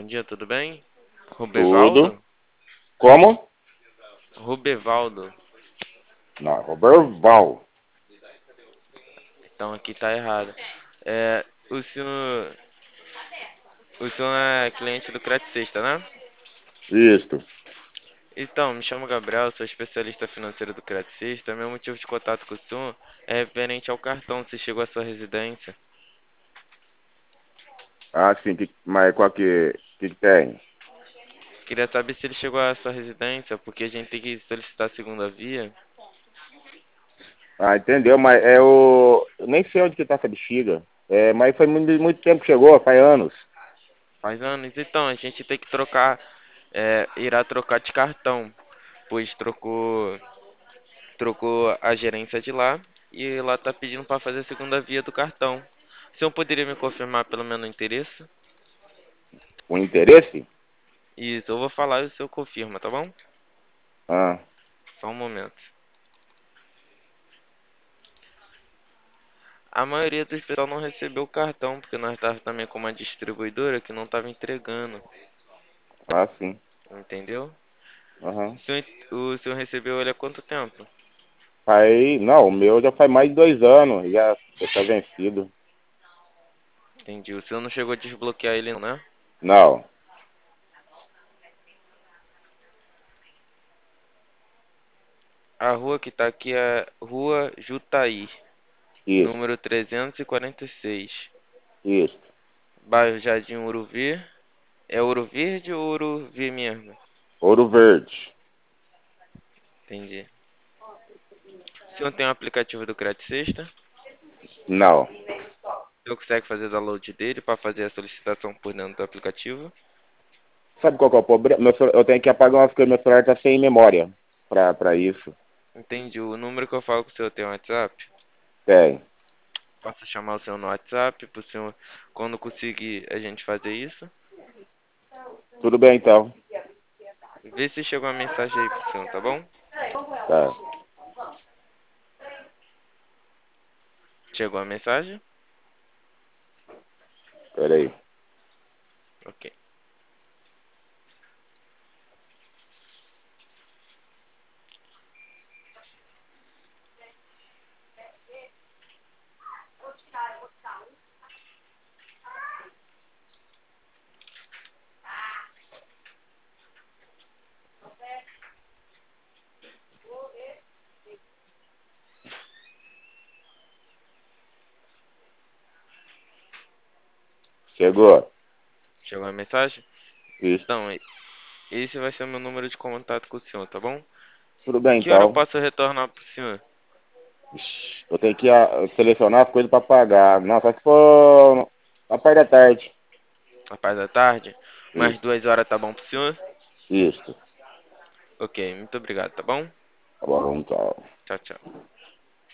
dia, tudo bem? Tudo. Rubevaldo? Como? Rubevaldo. Não, Roberval. Então aqui tá errado. É, o senhor é cliente do Credit Sexta, né? Isto. Então, me chamo Gabriel, sou especialista financeiro do Credit Sexta. Meu motivo de contato com o senhor é referente ao cartão, se chegou à sua residência. Ah, sim. Mas qual que tem? Queria saber se ele chegou à sua residência, porque a gente tem que solicitar a segunda via. Ah, entendeu? Mas é o... Eu nem sei onde que tá essa bexiga. É, mas foi muito tempo que chegou, faz anos. Faz anos. Então, a gente tem que trocar, irá trocar de cartão, pois trocou a gerência de lá e lá tá pedindo para fazer a segunda via do cartão. O senhor poderia me confirmar pelo menos o endereço? O interesse? Isso, eu vou falar e o senhor confirma, tá bom? Ah, Só um momento. A maioria dos pessoal não recebeu o cartão, porque nós estávamos também com uma distribuidora que não estava entregando, sim. entendeu? Aham. O senhor recebeu ele há quanto tempo? Aí, não, o meu já faz mais de 2 anos. Já tá vencido. Entendi. O senhor não chegou a desbloquear ele, não, né? Não. A rua que tá aqui é Rua Jutaí, Isso. número 346, Isso. bairro Jardim Uruvi. É Ouro Verde ou Ouro V mesmo? Ouro Verde. Entendi. O senhor tem um aplicativo do Credit Sexta? Não. O senhor consegue fazer download dele para fazer a solicitação por dentro do aplicativo? Sabe qual que é o problema? Eu tenho que apagar umas coisas, meu celular tá sem memória pra isso. Entendi. O número que eu falo com o senhor tem um WhatsApp? Tem. Posso chamar o senhor no WhatsApp para o senhor, quando conseguir, a gente fazer isso? Tudo bem, então. Vê se chegou a mensagem aí pro senhor, tá bom? Tá. Chegou a mensagem? Peraí. Ok. Chegou. Chegou a mensagem? Isso. Então, esse vai ser o meu número de contato com o senhor, tá bom? Tudo bem, Que hora eu então. posso retornar pro senhor? Ixi, eu tenho que selecionar as coisas para pagar. Não, só se for a parte da tarde. A parte da tarde? Mais Isso. 2 horas tá bom pro senhor? Isso. Ok, muito obrigado, tá bom? Tá bom, então. Tchau, tchau.